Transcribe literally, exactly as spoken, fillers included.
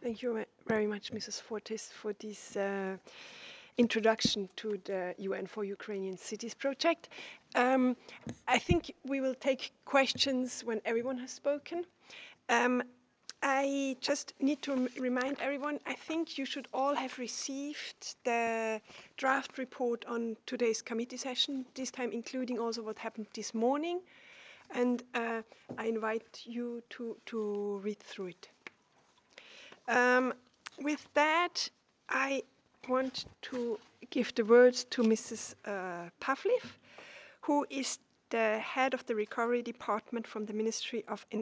Thank you very much, Missus Fortis, for this uh, introduction to the U N for Ukrainian Cities project. Um, I think we will take questions when everyone has spoken. Um, I just need to rem- remind everyone, I think you should all have received the draft report on today's committee session, this time including also what happened this morning. And uh, I invite you to, to read through it. Um, with that, I want to give the words to Missus Uh, Pavliv, who is the head of the recovery department from the Ministry of